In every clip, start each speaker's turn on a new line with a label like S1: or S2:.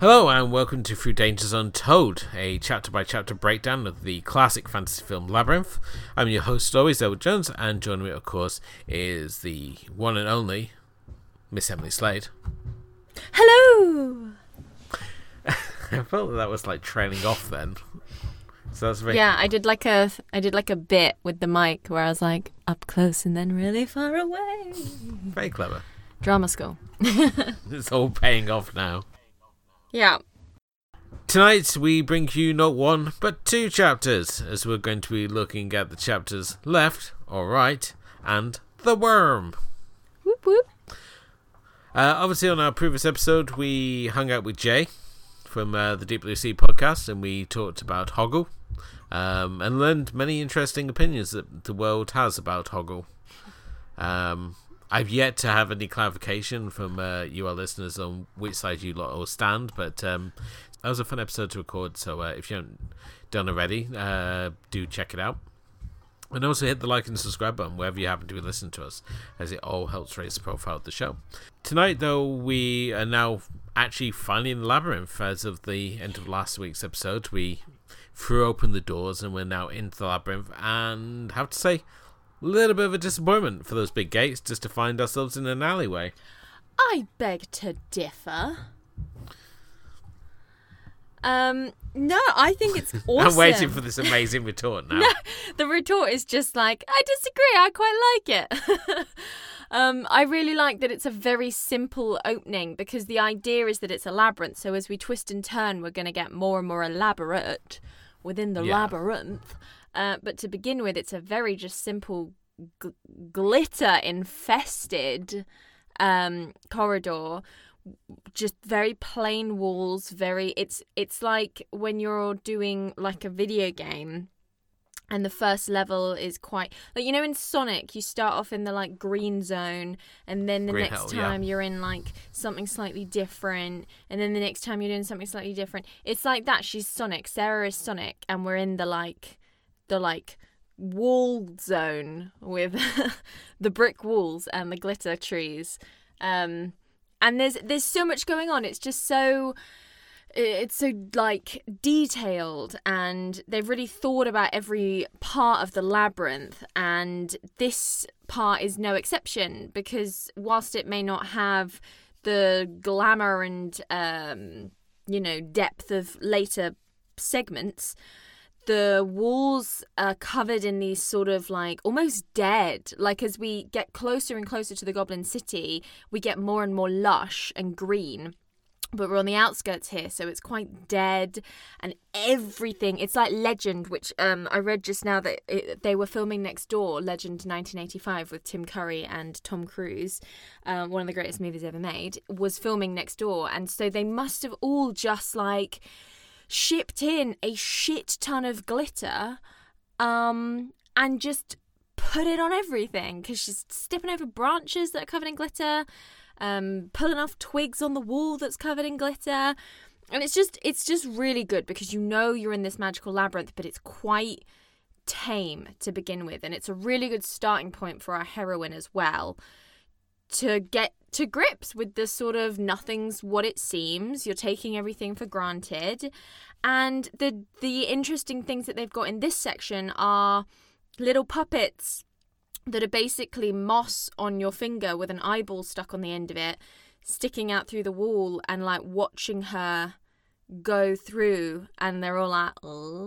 S1: Hello and welcome to Through Dangers Untold, a chapter-by-chapter breakdown of the classic fantasy film Labyrinth. I'm your host, as always, Elwood Jones, and joining me, of course, is the one and only Miss Emily Slade.
S2: Hello!
S1: I felt that was like trailing off then. So that's very...
S2: Yeah, I did like a bit with the mic where I was like, up close and then really far away.
S1: Very clever.
S2: Drama school.
S1: It's all paying off now.
S2: Yeah.
S1: Tonight we bring you not one, but two chapters, as we're going to be looking at the chapters Left or Right and The Worm.
S2: Whoop whoop.
S1: Obviously on our previous episode we hung out with Jay from the Deep Blue Sea podcast, and we talked about Hoggle and learned many interesting opinions that the world has about Hoggle. I've yet to have any clarification from you, our listeners, on which side you lot all stand, but that was a fun episode to record, so if you haven't done already, do check it out. And also hit the like and subscribe button wherever you happen to be listening to us, as it all helps raise the profile of the show. Tonight, though, we are now actually finally in the labyrinth. As of the end of last week's episode, we threw open the doors and we're now into the labyrinth, and I have to say, a little bit of a disappointment for those big gates just to find ourselves in an alleyway.
S2: I beg to differ. No, I think it's awesome.
S1: I'm waiting for this amazing retort now.
S2: No, the retort is just like, I disagree, I quite like it. I really like that it's a very simple opening, because the idea is that it's a labyrinth, so as we twist and turn, we're going to get more and more elaborate within the labyrinth. But to begin with, it's a very just simple glitter-infested corridor. Just very plain walls. It's like when you're doing like a video game, and the first level is quite like, you know, in Sonic, you start off in the like green zone, and then the
S1: Green
S2: next
S1: hell,
S2: time you're in like something slightly different, and then the next time you're doing something slightly different. It's like that. She's Sonic. Sarah is Sonic, and we're in the wall zone with the brick walls and the glitter trees. And there's so much going on. It's just so like detailed, and they've really thought about every part of the labyrinth, and this part is no exception, because whilst it may not have the glamour and depth of later segments, the walls are covered in these sort of like almost dead. Like as we get closer and closer to the Goblin City, we get more and more lush and green. But we're on the outskirts here, so it's quite dead, and everything. It's like Legend, which I read just now that they were filming next door, Legend 1985 with Tim Curry and Tom Cruise, one of the greatest movies ever made, was filming next door. And so they must have all just like shipped in a shit ton of glitter and just put it on everything, because she's stepping over branches that are covered in glitter, pulling off twigs on the wall that's covered in glitter, and it's just really good, because you know you're in this magical labyrinth, but it's quite tame to begin with, and it's a really good starting point for our heroine as well, to get to grips with this sort of nothing's what it seems. You're taking everything for granted. And the interesting things that they've got in this section are little puppets that are basically moss on your finger with an eyeball stuck on the end of it, sticking out through the wall, and like watching her go through, and they're all like,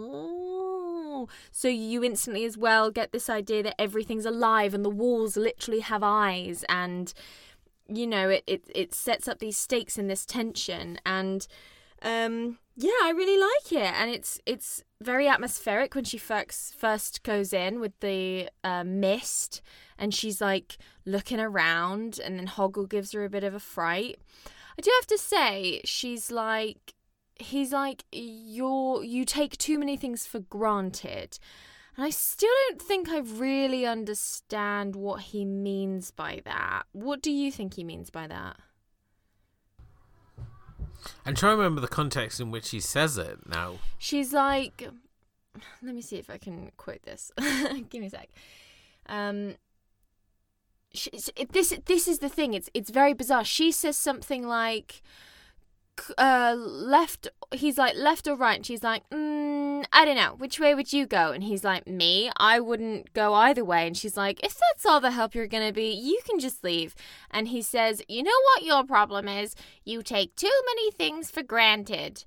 S2: oh. So you instantly as well get this idea that everything's alive and the walls literally have eyes, and you know, it sets up these stakes and this tension, and yeah, I really like it, and it's very atmospheric when she first goes in with the mist, and she's like looking around, and then Hoggle gives her a bit of a fright. I do have to say, he's like, you take too many things for granted. And I still don't think I really understand what he means by that. What do you think he means by that?
S1: I'm trying to remember the context in which he says it now.
S2: She's like, let me see if I can quote this. Give me a sec. This is the thing. It's very bizarre. She says something like, left. He's like, left or right? And she's like, I don't know. Which way would you go? And he's like, me? I wouldn't go either way. And she's like, if that's all the help you're going to be, you can just leave. And he says, you know what your problem is? You take too many things for granted.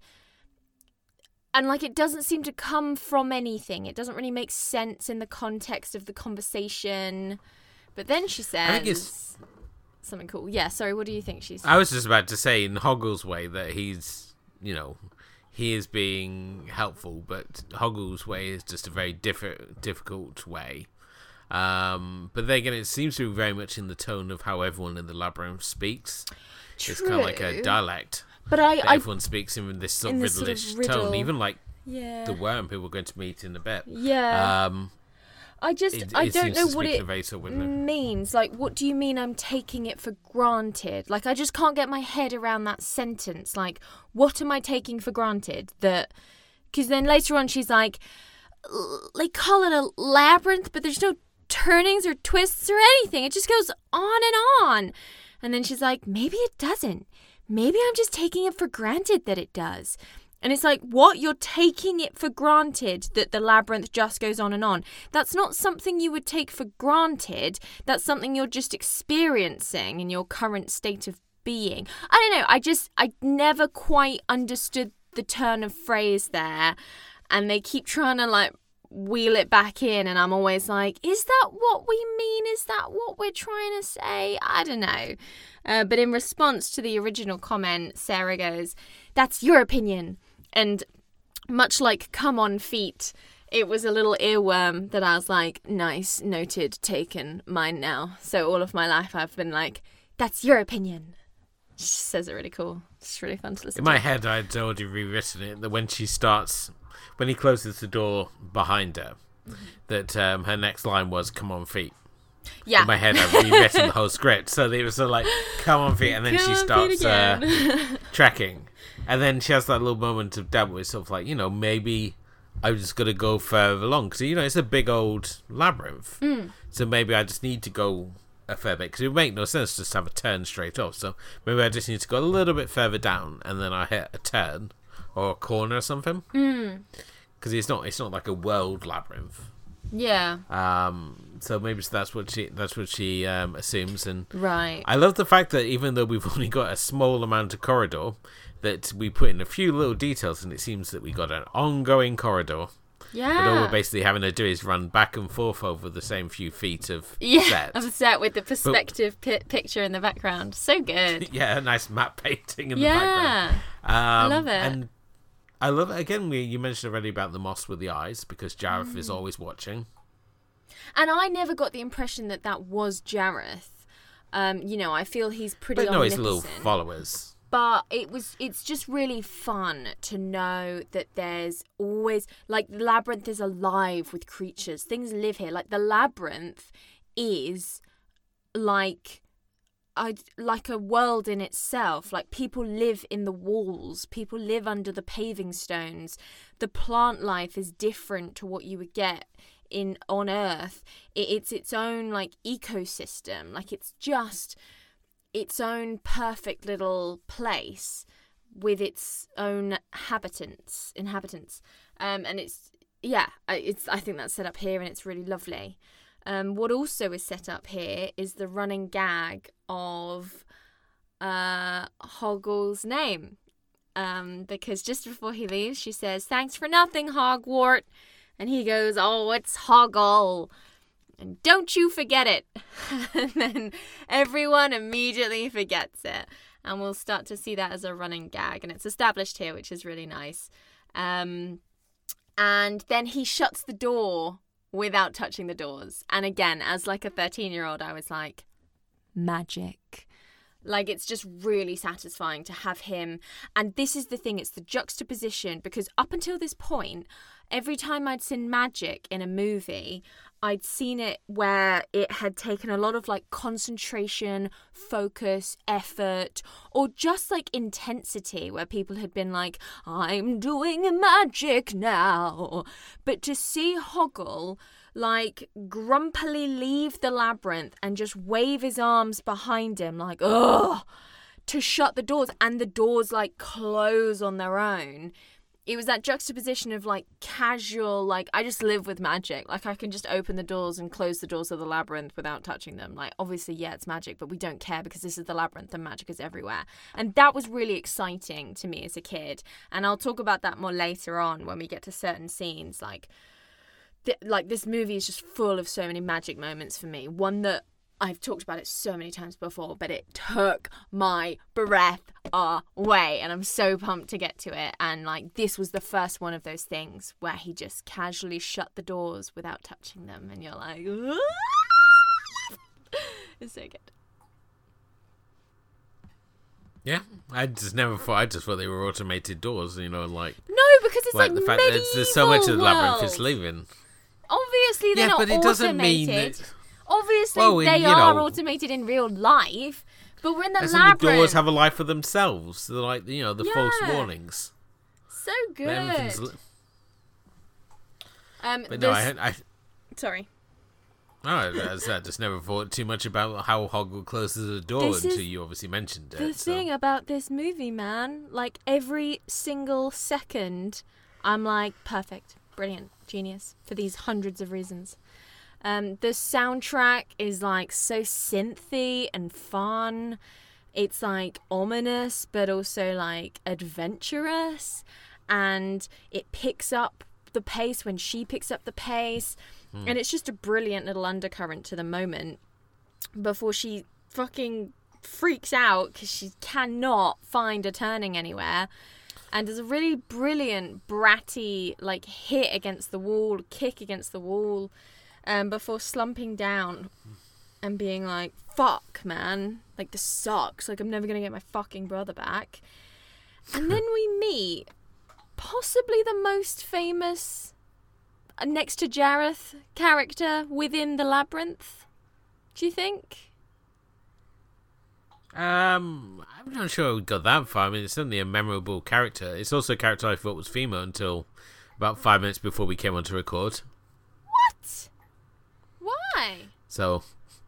S2: And, like, it doesn't seem to come from anything. It doesn't really make sense in the context of the conversation. But then she says...
S1: I think it's...
S2: something cool. Yeah, sorry, what do you think she's...
S1: I was just about to say, in Hoggle's way, that he's, you know, he is being helpful, but Hoggle's way is just a very difficult way. But then again, it seems to be very much in the tone of how everyone in the labyrinth speaks.
S2: True.
S1: It's kind of like a dialect.
S2: But
S1: everyone speaks in this sort of riddle-ish
S2: riddle.
S1: tone, even like the worm who we're going to meet in a bit.
S2: Yeah. I don't know what it means. Like, what do you mean I'm taking it for granted? Like, I just can't get my head around that sentence. Like, what am I taking for granted? Because then later on she's like, they call it a labyrinth, but there's no turnings or twists or anything. It just goes on and on. And then she's like, maybe it doesn't. Maybe I'm just taking it for granted that it does. And it's like, what? You're taking it for granted that the labyrinth just goes on and on. That's not something you would take for granted. That's something you're just experiencing in your current state of being. I don't know. I never quite understood the turn of phrase there. And they keep trying to, like, wheel it back in. And I'm always like, is that what we mean? Is that what we're trying to say? I don't know. But in response to the original comment, Sarah goes, that's your opinion. And much like come on feet, it was a little earworm that I was like, nice, noted, taken, mine now. So all of my life I've been like, that's your opinion. She says it really cool. It's really fun to listen to.
S1: In my head, I'd already rewritten it, that when he closes the door behind her, that her next line was, come on feet.
S2: Yeah.
S1: In my head, I've rewritten the whole script. So they were sort of like, come on feet, and then she starts tracking. And then she has that little moment of doubt where it's sort of like, you know, maybe I just got to go further along. Because, you know, it's a big old labyrinth. So maybe I just need to go a fair bit. Because it would make no sense just to have a turn straight off. So maybe I just need to go a little bit further down. And then I hit a turn or a corner or something. Because it's not like a world labyrinth.
S2: Yeah.
S1: So maybe that's what she assumes. And
S2: right.
S1: I love the fact that even though we've only got a small amount of corridor, that we put in a few little details, and it seems that we got an ongoing corridor.
S2: Yeah.
S1: And all we're basically having to do is run back and forth over the same few feet of set.
S2: Of a set with the perspective picture in the background. So good.
S1: Yeah, a nice map painting in the background.
S2: I love it.
S1: And I love it. Again, you mentioned already about the moss with the eyes, because Jareth is always watching.
S2: And I never got the impression that was Jareth. You know, I feel he's pretty omnipotent.
S1: No, he's little followers.
S2: But it's just really fun to know that there's always, like, the labyrinth is alive with creatures. Things live here. Like, the labyrinth is like a world in itself. Like, people live in the walls. People live under the paving stones. The plant life is different to what you would get on Earth. It's its own, like, ecosystem. Like, it's just its own perfect little place with its own inhabitants. And I think that's set up here, and it's really lovely. What also is set up here is the running gag of Hoggle's name. Because just before he leaves, she says, "Thanks for nothing, Hogwart." And he goes, "Oh, it's Hoggle. And don't you forget it." And then everyone immediately forgets it. And we'll start to see that as a running gag. And it's established here, which is really nice. And then he shuts the door without touching the doors. And again, as like a 13-year-old, I was like, magic. Like, it's just really satisfying to have him. And this is the thing, it's the juxtaposition. Because up until this point, every time I'd seen magic in a movie, I'd seen it where it had taken a lot of, like, concentration, focus, effort, or just, like, intensity, where people had been like, I'm doing magic now. But to see Hoggle, like, grumpily leave the labyrinth and just wave his arms behind him, like, ugh, to shut the doors, and the doors like close on their own. It was that juxtaposition of like casual, like I just live with magic. Like I can just open the doors and close the doors of the labyrinth without touching them. Like obviously, yeah, it's magic, but we don't care because this is the labyrinth and magic is everywhere. And that was really exciting to me as a kid. And I'll talk about that more later on when we get to certain scenes. Like this movie is just full of so many magic moments for me. One that I've talked about it so many times before, but it took my breath away, and I'm so pumped to get to it. And like this was the first one of those things where he just casually shut the doors without touching them, and you're like, it's so good.
S1: Yeah, I just thought they were automated doors, you know, like
S2: no, because it's like
S1: the fact that there's so much of the labyrinth is leaving.
S2: Obviously, they're not
S1: but it
S2: automated.
S1: doesn't mean that.
S2: Obviously, they are automated in real life, but we're in the labyrinth.
S1: The doors have a life of themselves. They're like, you know, the false warnings.
S2: So good.
S1: But no, I
S2: sorry.
S1: I just never thought too much about how Hogwarts closes the door until you obviously mentioned it.
S2: The thing about this movie, man, like every single second, I'm like, perfect, brilliant, genius, for these hundreds of reasons. The soundtrack is like so synthy and fun. It's like ominous, but also like adventurous. And it picks up the pace when she picks up the pace. And it's just a brilliant little undercurrent to the moment before she fucking freaks out because she cannot find a turning anywhere. And there's a really brilliant bratty like hit against the wall, kick against the wall. Before slumping down and being like, fuck, man. Like, this sucks. Like, I'm never going to get my fucking brother back. And then we meet possibly the most famous, next to Jareth, character within the labyrinth. Do you think?
S1: I'm not sure we got that far. I mean, it's certainly a memorable character. It's also a character I thought was female until about 5 minutes before we came on to record.
S2: What? Why?
S1: So,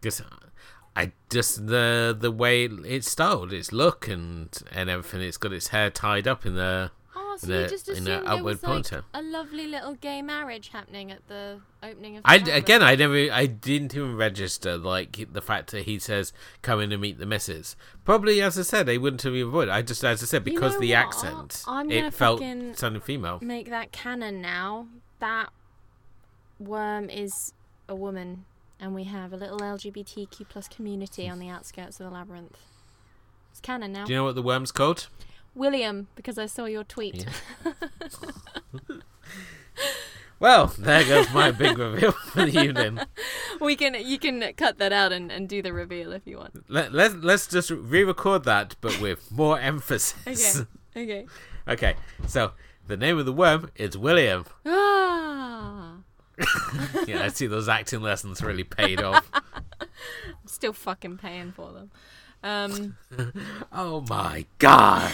S1: the way it's styled, its look and everything. It's got its hair tied up in the
S2: you just assumed there was like a lovely little gay marriage happening at the opening of the
S1: I didn't even register like the fact that he says come in and meet the missus. Probably, as I said, they wouldn't have avoided. As I said, because the accent, it felt sounding female.
S2: Make that canon now. That worm is a woman, and we have a little LGBTQ plus community on the outskirts of the labyrinth. It's canon now.
S1: Do you know what the worm's called?
S2: William, because I saw your tweet.
S1: Yeah. Well, there goes my big reveal for the evening.
S2: You can cut that out and do the reveal if you want.
S1: Let's just re-record that, but with more emphasis. Okay. So the name of the worm is William.
S2: Ah.
S1: Yeah, I see those acting lessons really paid off.
S2: I'm still fucking paying for them.
S1: Oh my god.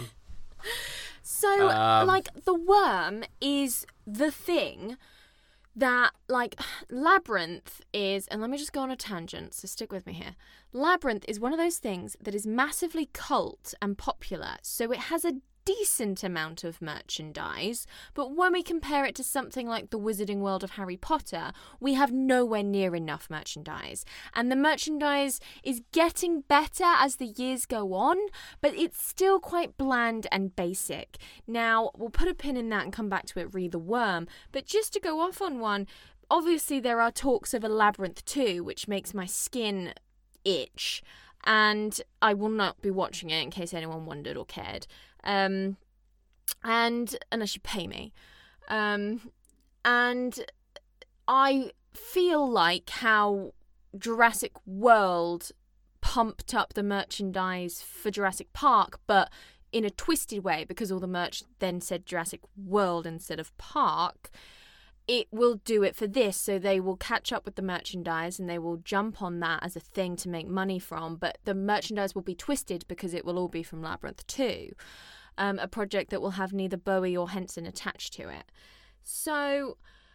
S2: So, like, the worm is the thing that, like, Labyrinth is, and let me just go on a tangent, so stick with me here. Labyrinth is one of those things that is massively cult and popular, so it has a decent amount of merchandise, but when we compare it to something like the Wizarding World of Harry Potter, we have nowhere near enough merchandise. And the merchandise is getting better as the years go on, but it's still quite bland and basic. Now, we'll put a pin in that and come back to it, re the worm, but just to go off on one, obviously there are talks of a Labyrinth 2, which makes my skin itch, and I will not be watching it in case anyone wondered or cared. And unless you pay me. And I feel like how Jurassic World pumped up the merchandise for Jurassic Park, but in a twisted way, because all the merch then said Jurassic World instead of Park. It will do it for this, so they will catch up with the merchandise and they will jump on that as a thing to make money from, but the merchandise will be twisted because it will all be from Labyrinth 2, a project that will have neither Bowie or Henson attached to it. So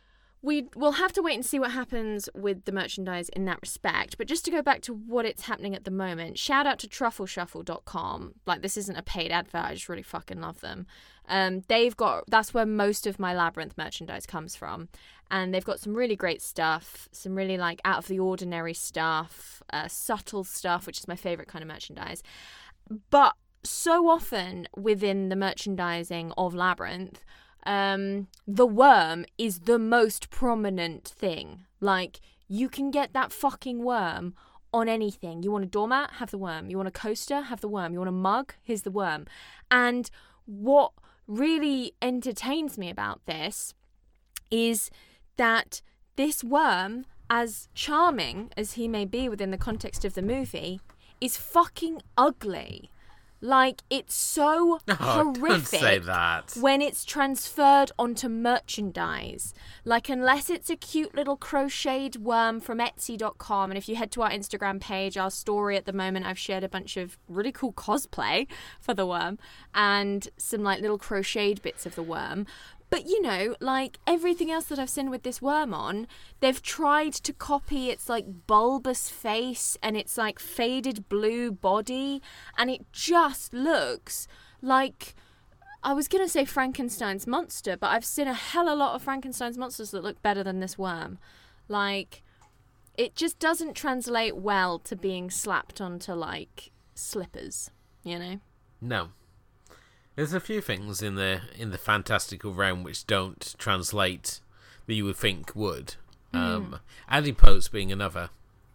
S2: we'll have to wait and see what happens with the merchandise in that respect. But just to go back to what it's happening at the moment, shout out to truffleshuffle.com. Like, this isn't a paid advert, I just really fucking love them. That's where most of my Labyrinth merchandise comes from. And they've got some really great stuff, some really like out of the ordinary stuff, subtle stuff, which is my favorite kind of merchandise. But so often within the merchandising of Labyrinth, the worm is the most prominent thing. Like, you can get that fucking worm on anything. You want a doormat? Have the worm. You want a coaster? Have the worm. You want a mug? Here's the worm. And what really entertains me about this is that this worm, as charming as he may be within the context of the movie, is fucking ugly. Like, it's so horrific.
S1: Don't say that.
S2: When it's transferred onto merchandise. Like, unless it's a cute little crocheted worm from Etsy.com, and if you head to our Instagram page, our story at the moment, I've shared a bunch of really cool cosplay for the worm and some like little crocheted bits of the worm. But, you know, like everything else that I've seen with this worm on, they've tried to copy its like bulbous face and its like faded blue body, and it just looks like, I was going to say Frankenstein's monster, but I've seen a hell of a lot of Frankenstein's monsters that look better than this worm. Like, it just doesn't translate well to being slapped onto like slippers, you know?
S1: No. There's a few things in the fantastical realm which don't translate that you would think would. Adipose being another.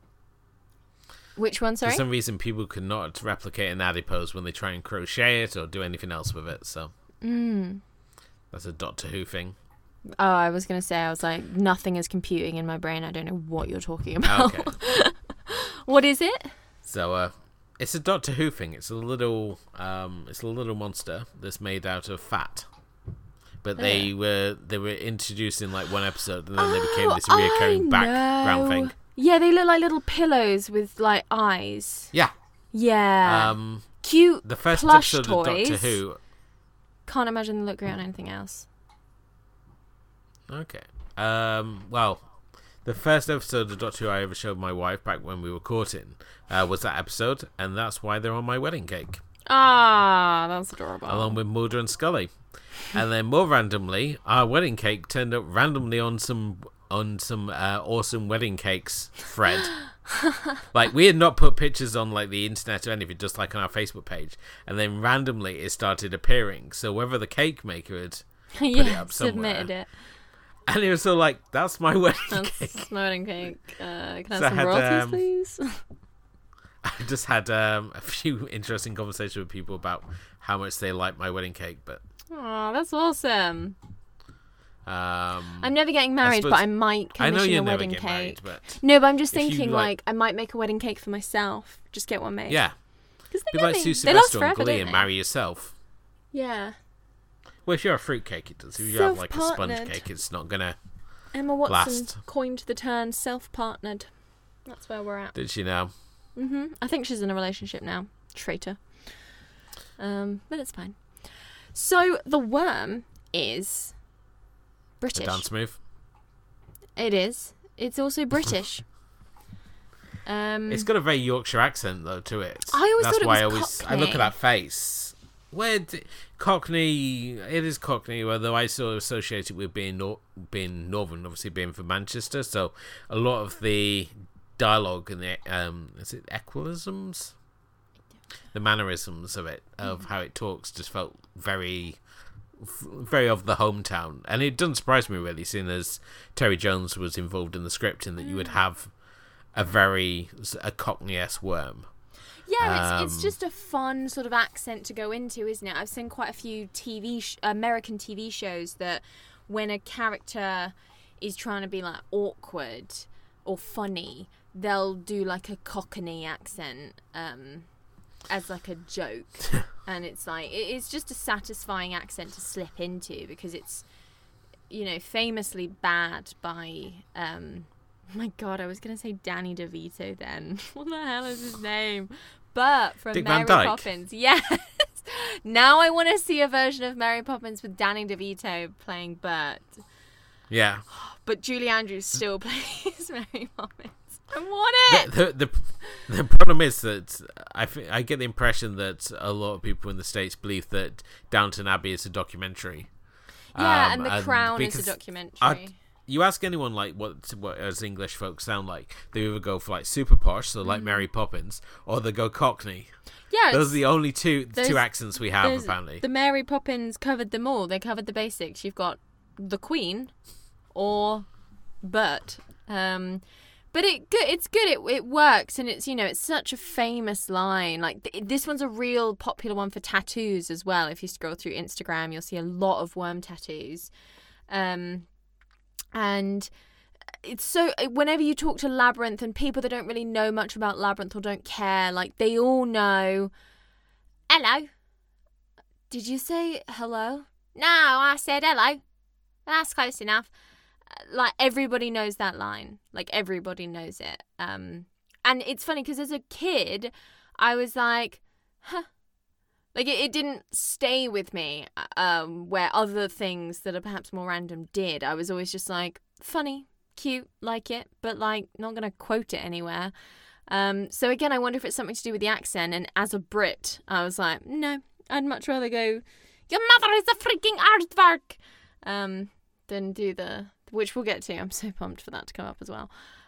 S2: Which one, sorry?
S1: For some reason, people could not replicate an adipose when they try and crochet it or do anything else with it. So that's a Doctor Who thing.
S2: Oh, I was going to say, I was like, nothing is computing in my brain. I don't know what you're talking about.
S1: Okay.
S2: What is it?
S1: So, it's a Doctor Who thing. It's a little monster that's made out of fat. But they were introduced in like one episode, and then they became this reoccurring background thing.
S2: Yeah, they look like little pillows with like eyes.
S1: Yeah.
S2: Yeah. Cute.
S1: The first
S2: plush
S1: episode
S2: toys.
S1: of Doctor Who.
S2: Can't imagine they look great on anything else.
S1: Okay. Well, the first episode of Doctor Who I ever showed my wife back when we were courting was that episode, and that's why they're on my wedding cake.
S2: Ah, that's adorable.
S1: Along with Mulder and Scully. And then more randomly, our wedding cake turned up randomly on some awesome wedding cakes thread. Like, we had not put pictures on like the internet or anything, just like on our Facebook page, and then randomly it started appearing. So whether the cake maker had put it up somewhere,
S2: submitted it.
S1: and it was so like, that's my wedding cake.
S2: That's my wedding cake. Can I
S1: So
S2: have some royalties, please?
S1: I just had a few interesting conversations with people about how much they like my wedding cake, but
S2: Oh, that's awesome. I'm never getting
S1: I
S2: married,
S1: suppose-
S2: but I might
S1: I know
S2: commission
S1: you'll
S2: a
S1: never
S2: wedding
S1: get
S2: cake.
S1: married, but
S2: No, but I'm just
S1: if you
S2: thinking,
S1: like-
S2: like, I might make a wedding cake for myself. Just get one made.
S1: yeah,
S2: Because
S1: be like Sue
S2: they last
S1: Sylvester
S2: forever,
S1: and Glee
S2: don't
S1: and
S2: they?
S1: marry yourself.
S2: Yeah.
S1: Well, if you're a fruit cake, it does. If you have like a sponge
S2: Self-partnered.
S1: cake, it's not gonna.
S2: Emma Watson
S1: Last.
S2: coined the term self-partnered. That's where we're at.
S1: Did she know?
S2: I think she's in a relationship now. Traitor. But it's fine. So the worm is
S1: The
S2: British.
S1: dance move.
S2: It is. It's also British.
S1: It's got a very Yorkshire accent though to it.
S2: I always
S1: That's
S2: thought it
S1: why
S2: was
S1: I look
S2: Cockney.
S1: at that face. Cockney? It is Cockney, although I sort of associate it with being northern, obviously being from Manchester. So a lot of the dialogue and the is it equilisms, the mannerisms of it, of how it talks, just felt very of the hometown. And it doesn't surprise me really, seeing as Terry Jones was involved in the script, and that you would have a Cockney-esque worm.
S2: Yeah, it's just a fun sort of accent to go into, isn't it? I've seen quite a few American TV shows that when a character is trying to be like awkward or funny, they'll do like a Cockney accent as like a joke. And it's like, it's just a satisfying accent to slip into, because it's, you know, famously bad by my God, I was going to say Danny DeVito then. What the hell is his name? Bert from
S1: Dick
S2: Mary
S1: Van Dyke.
S2: Poppins. Yes. Now I want to see a version of Mary Poppins with Danny DeVito playing Bert.
S1: Yeah.
S2: But Julie Andrews still plays Mary Poppins. I want
S1: it. The problem is that I get the impression that a lot of people in the States believe that Downton Abbey is a documentary.
S2: Yeah, and The Crown is a documentary.
S1: You ask anyone like what as English folks sound like, they either go for like super posh, so like Mary Poppins, or they go Cockney.
S2: Yeah,
S1: those are the only two accents we have apparently.
S2: The Mary Poppins covered them all. They covered the basics. You've got the Queen or Bert. But it's good. It works, and it's it's such a famous line. Like this one's a real popular one for tattoos as well. If you scroll through Instagram, you'll see a lot of worm tattoos, and it's so. Whenever you talk to Labyrinth and people that don't really know much about Labyrinth or don't care, like they all know. Hello. Did you say hello? No, I said hello. That's close enough. Like everybody knows that line. Like everybody knows it. And it's funny because as a kid, I was like, huh. Like it didn't stay with me. Where other things that are perhaps more random did. I was always just like, funny, cute, like it, but like not gonna quote it anywhere. So again, I wonder if it's something to do with the accent. And as a Brit, I was like, no, I'd much rather go, your mother is a freaking aardvark, than do which we'll get to. I'm so pumped for that to come up as well.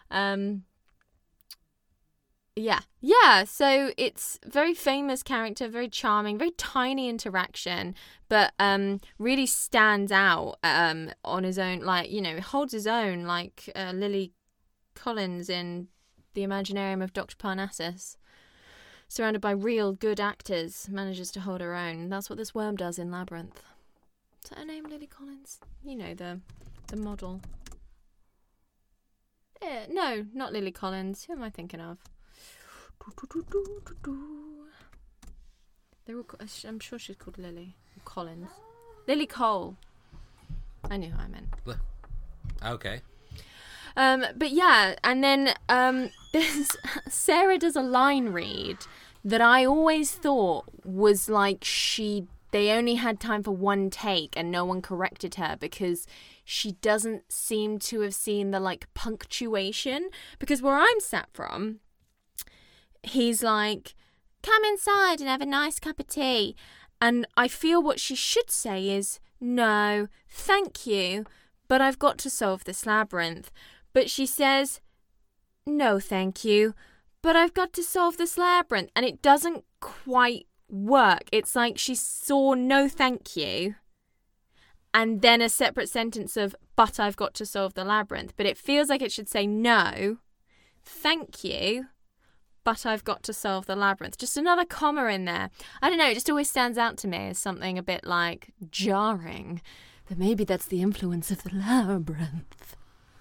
S2: Yeah. So it's very famous character, very charming, very tiny interaction, but really stands out on his own. Like holds his own, like Lily Collins in The Imaginarium of Dr. Parnassus. Surrounded by real good actors, manages to hold her own. That's what this worm does in Labyrinth. Is that her name, Lily Collins? The model. No, not Lily Collins. Who am I thinking of? I'm sure she's called Lily Collins. Lily Cole. I knew who I meant.
S1: Okay.
S2: But yeah, and then Sarah does a line read that I always thought was like they only had time for one take and no one corrected her because she doesn't seem to have seen the like punctuation. Because where I'm sat from, he's like, come inside and have a nice cup of tea. And I feel what she should say is, no, thank you, but I've got to solve this labyrinth. But she says, no, thank you, but I've got to solve this labyrinth. And it doesn't quite work. It's like she saw no thank you and then a separate sentence of, but I've got to solve the labyrinth. But it feels like it should say, no, thank you, but I've got to solve the labyrinth. Just another comma in there. I don't know, it just always stands out to me as something a bit like jarring. But maybe that's the influence of the labyrinth.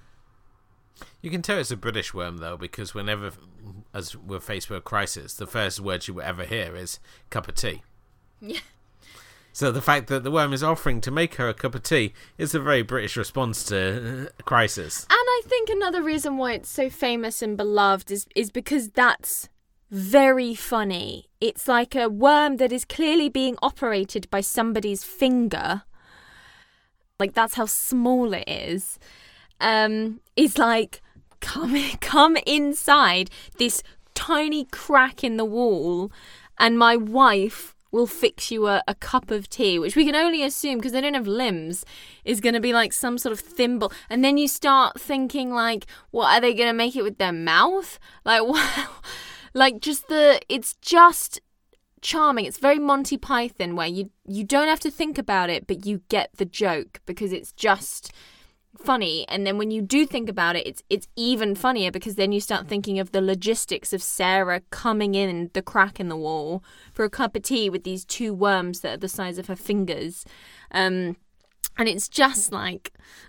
S1: You can tell it's a British worm, though, because whenever, as we're faced with a crisis, the first word you will ever hear is cup of tea.
S2: Yeah.
S1: So the fact that the worm is offering to make her a cup of tea is a very British response to a crisis.
S2: And I think another reason why it's so famous and beloved is because that's very funny. It's like a worm that is clearly being operated by somebody's finger. Like, that's how small it is. It's like, come inside this tiny crack in the wall and my wife will fix you a cup of tea, which we can only assume, because they don't have limbs, is going to be like some sort of thimble. And then you start thinking, like, what, are they going to make it with their mouth? Like, wow. Like, it's just charming. It's very Monty Python, where you don't have to think about it, but you get the joke, because it's just funny. And then when you do think about it, it's even funnier, because then you start thinking of the logistics of Sarah coming in the crack in the wall for a cup of tea with these two worms that are the size of her fingers, and it's just like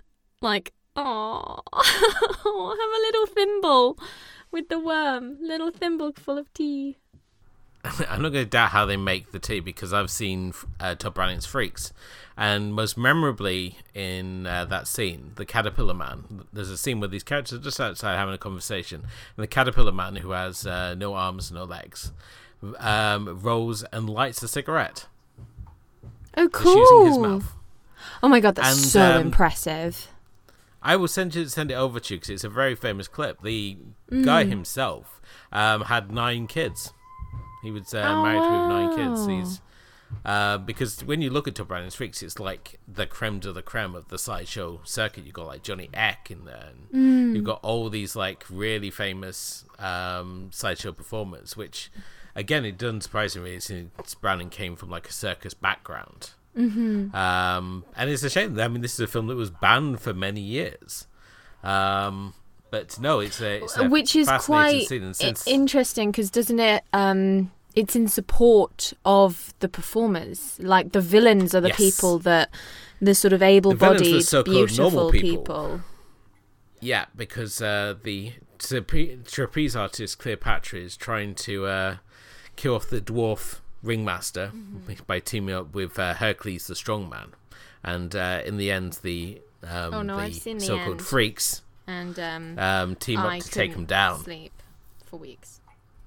S2: oh have a little thimble with the worm, little thimble full of tea.
S1: I'm not going to doubt how they make the tea, because I've seen Todd Brownings's Freaks, and most memorably in that scene, the Caterpillar Man. There's a scene where these characters are just outside having a conversation, and the Caterpillar Man, who has no arms, no legs, rolls and lights a cigarette.
S2: Oh, cool!
S1: Just using his mouth.
S2: Oh my god, that's so impressive.
S1: I will send it over to you because it's a very famous clip. The guy himself had 9 kids. He was married with 9 kids. He's because when you look at Top Rank Freaks, it's like the creme de la creme of the sideshow circuit. You've got like Johnny Eck in there, and you've got all these like really famous sideshow performers, which again, it doesn't surprise me since Brannon came from like a circus background. And it's a shame. I mean, this is a film that was banned for many years. But no, it's a
S2: which is quite interesting because doesn't it? It's in support of the performers. Like the villains are the people that the sort of able-bodied, beautiful people.
S1: Yeah, because the trapeze artist Cleopatra is trying to kill off the dwarf ringmaster by teaming up with Hercules the strongman, and in the end, the so-called freaks and team up to take him down.
S2: Sleep for weeks.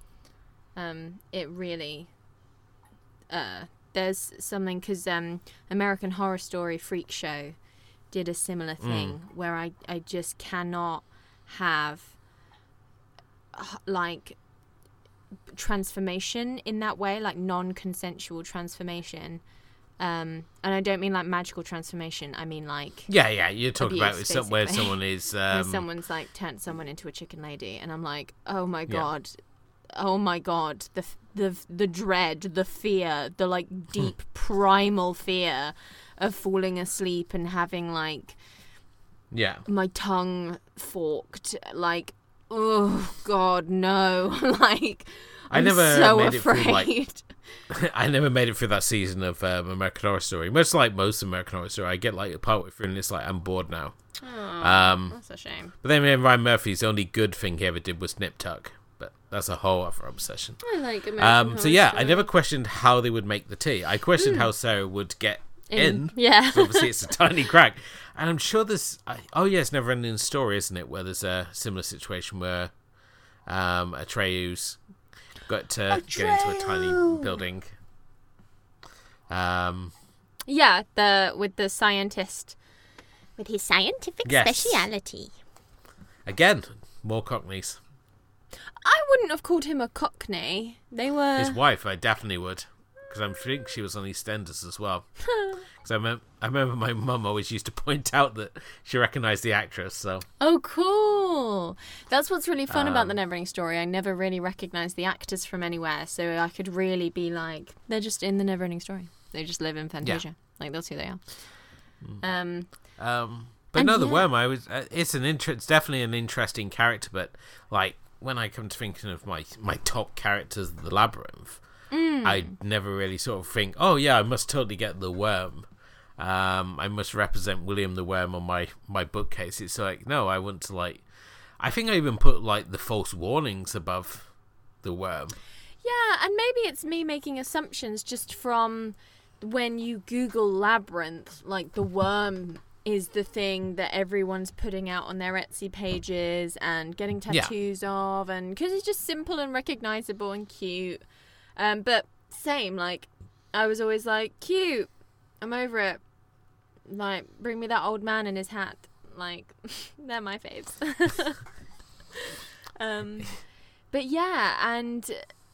S2: It really there's something because American Horror Story Freak Show did a similar thing where I just cannot have like transformation in that way, like non-consensual transformation, and I don't mean like magical transformation. I mean like
S1: you're talking about where someone is
S2: someone's like turned someone into a chicken lady, and I'm like, oh my god, the dread, the fear, the like deep primal fear of falling asleep and having like my tongue forked, like, oh god, no. Like I
S1: never made it through that season of American Horror Story. Much like most American Horror Story, I get like a partway through and it's like I'm bored now.
S2: That's a shame.
S1: But then Ryan Murphy's the only good thing he ever did was Nip Tuck. But that's a whole other obsession.
S2: I like American Horror Story.
S1: I never questioned how they would make the tea. I questioned how Sarah would get in.
S2: Yeah.
S1: So obviously it's a tiny crack. And I'm sure there's... it's Never Ending Story, isn't it? Where there's a similar situation where Atreyu's got to get into a tiny building.
S2: With the scientist. With his scientific speciality.
S1: Again, more Cockneys.
S2: I wouldn't have called him a Cockney. They were...
S1: His wife, I definitely would. Because I think she was on EastEnders as well. Because I remember my mum always used to point out that she recognised the actress. So.
S2: Oh, cool. That's what's really fun about the Neverending Story. I never really recognised the actors from anywhere. So I could really be like, they're just in the Neverending Story. They just live in Fantasia. Yeah. Like, that's who they are.
S1: But no, the worm, it's definitely an interesting character. But like, when I come to thinking of my top characters of the Labyrinth, I never really sort of think, oh yeah, I must totally get the worm. I must represent William the Worm on my bookcase. It's like, no, I want to like, I think I even put like the false warnings above the worm.
S2: Yeah, and maybe it's me making assumptions just from when you Google Labyrinth, like the worm is the thing that everyone's putting out on their Etsy pages and getting tattoos of, and because it's just simple and recognizable and cute. But same, like, I was always like, cute, I'm over it. Like, bring me that old man in his hat. Like, they're my faves. But yeah, and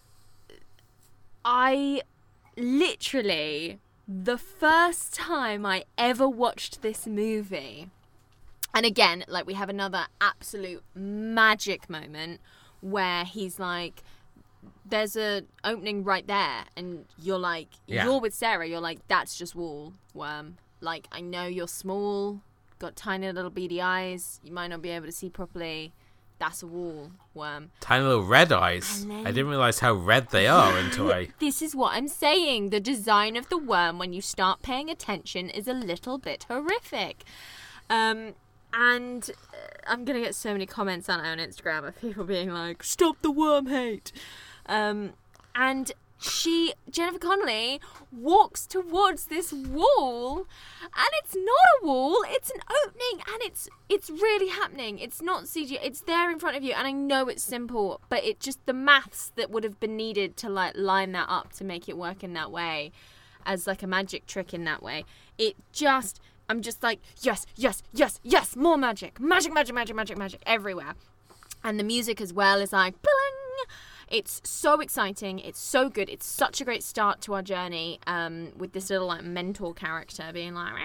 S2: I literally, the first time I ever watched this movie, and again, like, we have another absolute magic moment where he's like, there's a opening right there, and you're like, you're with Sarah, you're like, that's just wall, worm. Like, I know you're small, got tiny little beady eyes, you might not be able to see properly. That's a wall, worm.
S1: Tiny little red eyes. I didn't realise how red they are until I...
S2: This is what I'm saying. The design of the worm, when you start paying attention, is a little bit horrific. And I'm going to get so many comments on Instagram of people being like, stop the worm hate. And Jennifer Connelly walks towards this wall, and it's not a wall, it's an opening, and it's really happening. It's not CGI, it's there in front of you, and I know it's simple, but it just, the maths that would have been needed to like line that up to make it work in that way, as like a magic trick in that way, it just I'm just like, yes, more magic everywhere. And the music as well is like, bling! It's so exciting. It's so good. It's such a great start to our journey with this little like mentor character being like,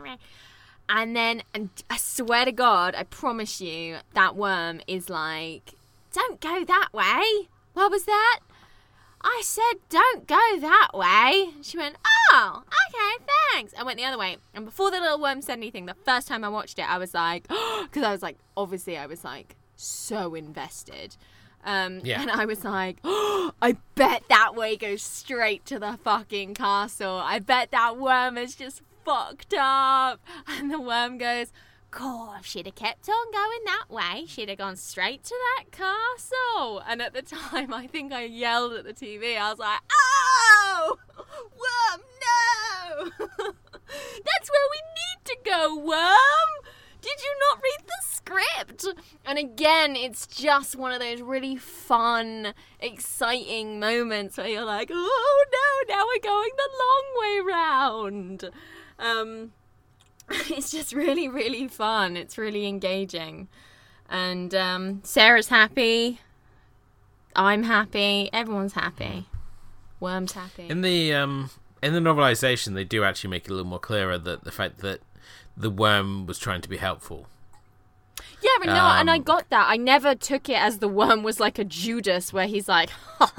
S2: and then, and I swear to God, I promise you, that worm is like, don't go that way. What was that? I said, don't go that way. She went, oh, okay, thanks. I went the other way. And before the little worm said anything, the first time I watched it, I was like, because I was like, obviously I was like so invested. And I was like, oh, I bet that way goes straight to the fucking castle. I bet that worm is just fucked up. And the worm goes, cool, if she'd have kept on going that way, she'd have gone straight to that castle. And at the time, I think I yelled at the TV. I was like, oh, worm, no. That's where we need to go, worm. Did you not read the script? And again, it's just one of those really fun, exciting moments where you're like, oh no, now we're going the long way round. It's just really, really fun. It's really engaging. And Sarah's happy. I'm happy. Everyone's happy. Worm's happy.
S1: In the novelization, they do actually make it a little more clearer that the fact that the worm was trying to be helpful.
S2: Yeah, but no, and I got that. I never took it as the worm was like a Judas where he's like,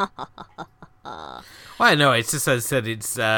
S1: Well, I know, it's just, as I said, it's they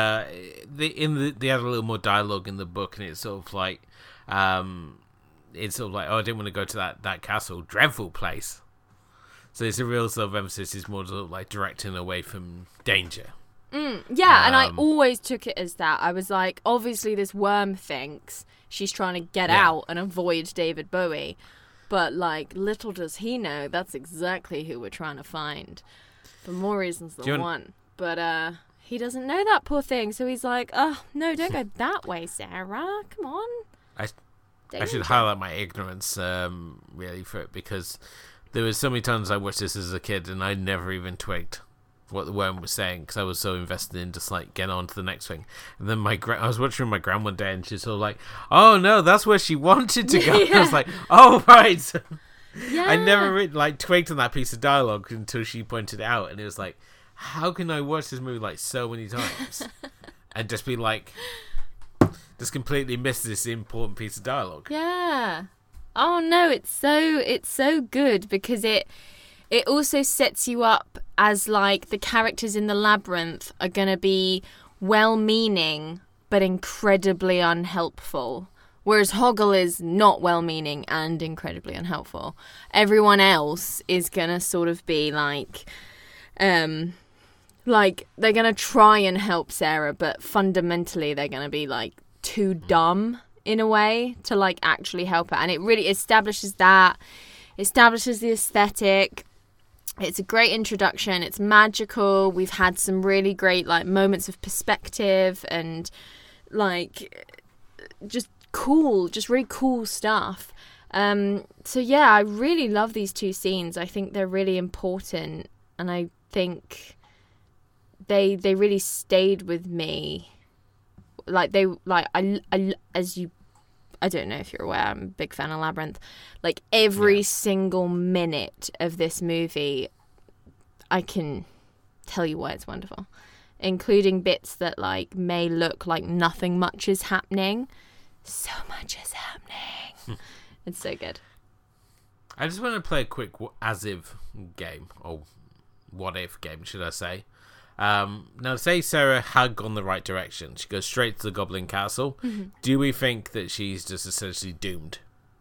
S1: had a little more dialogue in the book, and it's sort of like, oh, I didn't want to go to that castle, dreadful place. So it's a real sort of emphasis is more sort of like directing away from danger.
S2: Yeah, and I always took it as that. I was like, obviously this worm thinks she's trying to get out and avoid David Bowie. But, like, little does he know, that's exactly who we're trying to find. For more reasons than one. But he doesn't know that, poor thing. So he's like, oh, no, don't go that way, Sarah. Come on.
S1: I should highlight my ignorance, really, for it. Because there was so many times I watched this as a kid and I never even twigged what the worm was saying, because I was so invested in just like getting on to the next thing. And then I was watching my gran one day and she's sort of like, oh no, that's where she wanted to go. I was like, oh right. Yeah. I never really like twigged on that piece of dialogue until she pointed it out, and it was like, how can I watch this movie like so many times and just be like, just completely miss this important piece of dialogue?
S2: Yeah. Oh no, it's so good because it also sets you up as like the characters in the labyrinth are going to be well-meaning but incredibly unhelpful. Whereas Hoggle is not well-meaning and incredibly unhelpful. Everyone else is going to sort of be like they're going to try and help Sarah, but fundamentally they're going to be like too dumb in a way to like actually help her. And it really establishes the aesthetic. It's a great introduction. It's magical. We've had some really great like moments of perspective and like just really cool stuff. So yeah, I really love these two scenes. I think they're really important, and I think they really stayed with me. Like I don't know if you're aware, I'm a big fan of Labyrinth. Like, every single minute of this movie, I can tell you why it's wonderful. Including bits that, like, may look like nothing much is happening. So much is happening. It's so good.
S1: I just want to play a quick as-if game, or what-if game, should I say. Now, say Sarah had gone the right direction. She goes straight to the Goblin Castle. Mm-hmm. Do we think that she's just essentially doomed?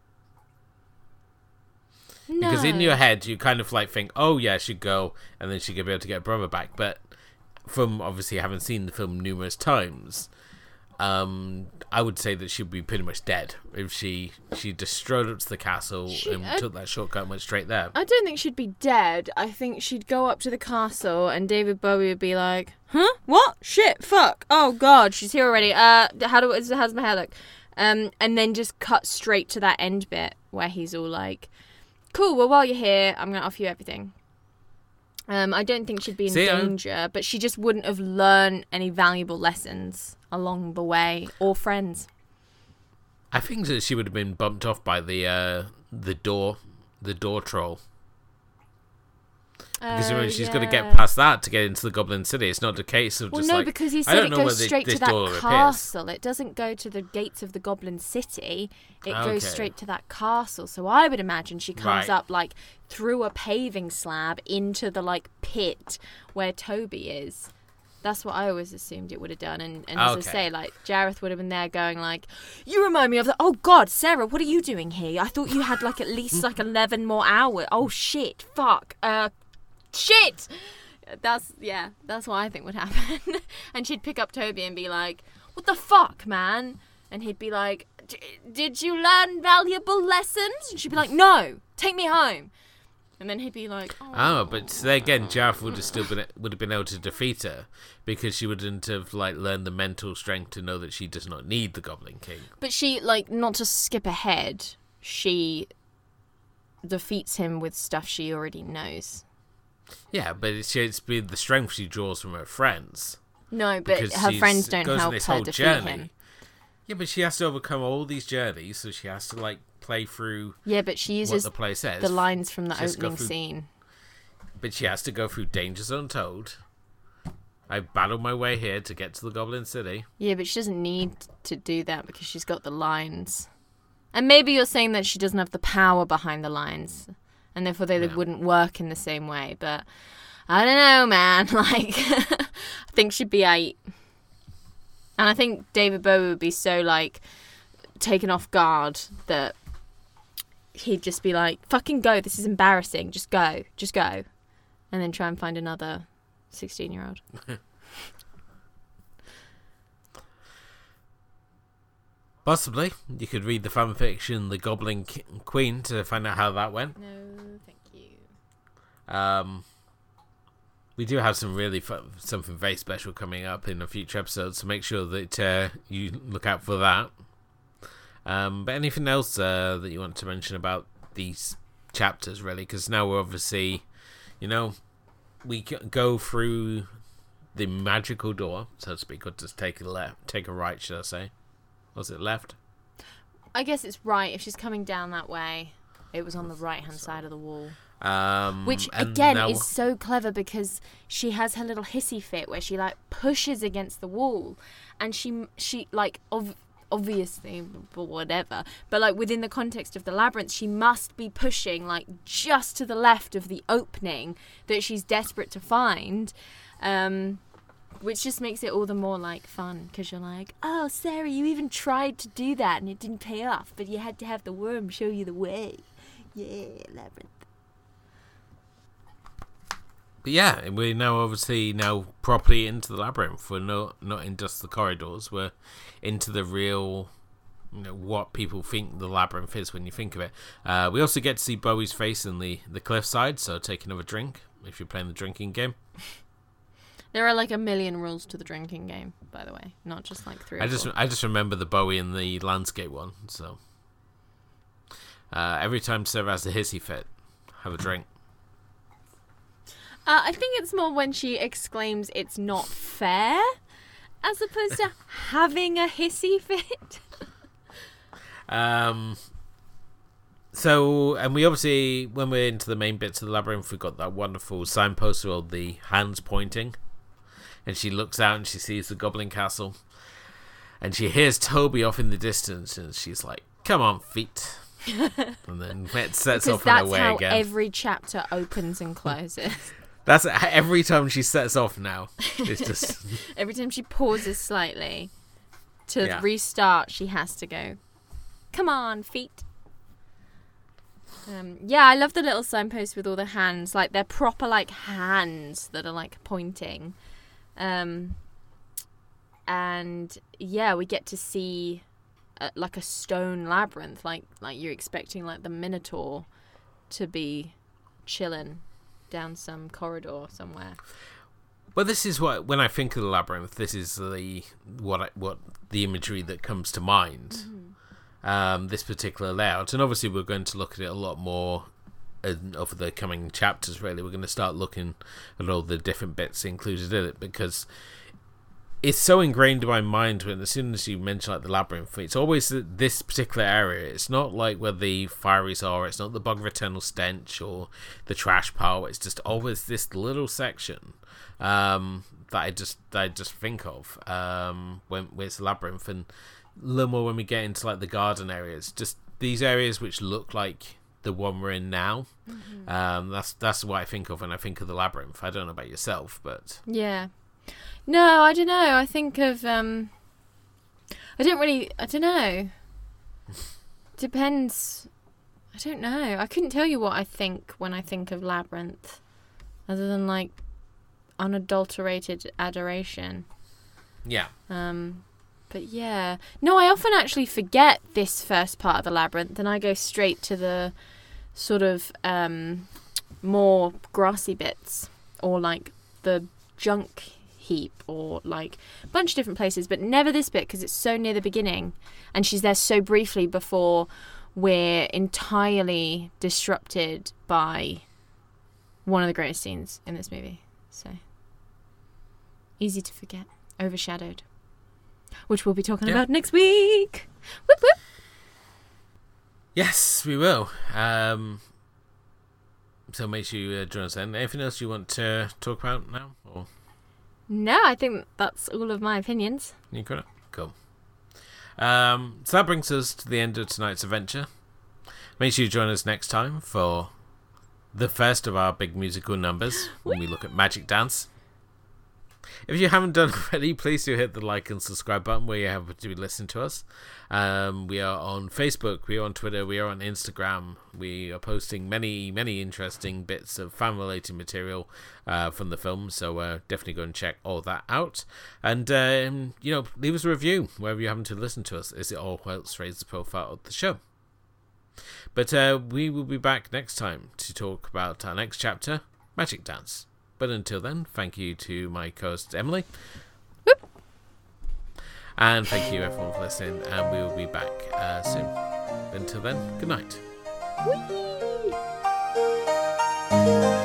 S1: No. Because in your head, you kind of like think, oh yeah, she'd go, and then she'd be able to get her brother back. But from obviously having seen the film numerous times, I would say that she'd be pretty much dead if she just strode up to the castle and took that shortcut and went straight there.
S2: I don't think she'd be dead. I think she'd go up to the castle and David Bowie would be like, huh? What? Shit, fuck. Oh god, she's here already. How's my hair look? And then just cut straight to that end bit where he's all like, cool, well while you're here, I'm going to offer you everything. I don't think she'd be in danger, but she just wouldn't have learned any valuable lessons along the way, or friends.
S1: I think that she would have been bumped off by the door troll. Because remember, she's got to get past that to get into the Goblin City. It's not the case of just
S2: because he said it goes straight to that castle. It doesn't go to the gates of the Goblin City. It goes straight to that castle. So I would imagine she comes up like through a paving slab into the like pit where Toby is. That's what I always assumed it would have done. And as I say, like, Jareth would have been there going like, you remind me of oh God, Sarah, what are you doing here? I thought you had like at least like 11 more hours. Oh shit, fuck, shit. That's what I think would happen. And she'd pick up Toby and be like, what the fuck, man? And he'd be like, did you learn valuable lessons? And she'd be like, no, take me home. And then he'd be like, oh.
S1: But again, Jareth would have been able to defeat her because she wouldn't have like learned the mental strength to know that she does not need the Goblin King.
S2: But she, like, not to skip ahead, she defeats him with stuff she already knows.
S1: Yeah, but it's been the strength she draws from her friends.
S2: No, but her friends don't help her defeat him.
S1: Yeah, but she has to overcome all these journeys, so she has to like play through.
S2: Yeah, but she uses
S1: what the play says.
S2: The lines from the opening scene.
S1: But she has to go through dangers untold. I battled my way here to get to the Goblin City.
S2: Yeah, but she doesn't need to do that because she's got the lines. And maybe you're saying that she doesn't have the power behind the lines, and therefore they wouldn't work in the same way. But I don't know, man. Like, I think she'd be aight. And I think David Bowie would be so, like, taken off guard that he'd just be like, fucking go, this is embarrassing, just go. And then try and find another 16-year-old.
S1: Possibly. You could read the fan fiction The Goblin Queen to find out how that went.
S2: No, thank you.
S1: We do have something very special coming up in a future episodes, so make sure that you look out for that. But anything else that you want to mention about these chapters, really? Because now we're obviously, we go through the magical door, so to speak, or just take a right, should I say? Was it left?
S2: I guess it's right. If she's coming down that way, it was on the right-hand side of the wall. Which again is so clever because she has her little hissy fit where she like pushes against the wall, and she like obviously, but whatever, but like within the context of the labyrinth, she must be pushing like just to the left of the opening that she's desperate to find, which just makes it all the more like fun because you're like, oh Sarah, you even tried to do that and it didn't pay off, but you had to have the worm show you the way. Yeah, labyrinth.
S1: But yeah, we're now obviously properly into the labyrinth. We're not in just the corridors. We're into the real, what people think the labyrinth is when you think of it. We also get to see Bowie's face in the cliffside, so take another drink if you're playing the drinking game.
S2: There are like a million rules to the drinking game, by the way, not just like 3 or 4.
S1: I just remember the Bowie in the landscape one, so every time Sarah has a hissy fit, have a drink.
S2: I think it's more when she exclaims it's not fair as opposed to having a hissy fit.
S1: So, and we obviously, when we're into the main bits of the labyrinth, we've got that wonderful signpost with all the hands pointing. And she looks out and she sees the Goblin Castle. And she hears Toby off in the distance and she's like, come on, feet. And then it sets off on her way again.
S2: That's how every chapter opens and closes.
S1: That's every time she sets off now. It's just
S2: every time she pauses slightly to restart, she has to go, come on, feet. I love the little signpost with all the hands. Like, they're proper, like, hands that are, like, pointing. And, we get to see, like, a stone labyrinth. Like you're expecting, like, the Minotaur to be chilling down some corridor somewhere.
S1: Well, this is what, when I think of the labyrinth, this is what the imagery that comes to mind. Mm-hmm. This particular layout, and obviously we're going to look at it a lot more over the coming chapters. Really, we're going to start looking at all the different bits included in it, because it's so ingrained in my mind when, as soon as you mention like the labyrinth, it's always this particular area. It's not like where the fireys are. It's not the bog of eternal stench or the trash pile. It's just always this little section that I just think of when it's the labyrinth, and a little more when we get into like the garden areas. Just these areas which look like the one we're in now. Mm-hmm. That's what I think of when I think of the labyrinth. I don't know about yourself, but
S2: yeah. No, I don't know. I think of I don't know. Depends. I don't know. I couldn't tell you what I think when I think of labyrinth, other than like unadulterated adoration.
S1: Yeah.
S2: But yeah. No, I often actually forget this first part of the labyrinth, and I go straight to the sort of more grassy bits, or like the junk heap, or like a bunch of different places, but never this bit because it's so near the beginning, and she's there so briefly before we're entirely disrupted by one of the greatest scenes in this movie. So easy to forget, overshadowed, which we'll be talking about next week. Whoop whoop.
S1: Yes, we will. So make sure you join us then. Anything else you want to talk about now, or?
S2: No, I think that's all of my opinions.
S1: You got it? Cool. So that brings us to the end of tonight's adventure. Make sure you join us next time for the first of our big musical numbers when we look at Magic Dance. If you haven't done already, please do hit the like and subscribe button where you have to listen to us. We are on Facebook, we are on Twitter, we are on Instagram. We are posting many, many interesting bits of fan-related material from the film, so definitely go and check all that out. And, leave us a review wherever you happen to listen to us, as it all helps raise the profile of the show. But we will be back next time to talk about our next chapter, Magic Dance. But until then, thank you to my co-host Emily.
S2: Whoop.
S1: And thank you everyone for listening, and we will be back soon. Until then, good night.
S2: Whee!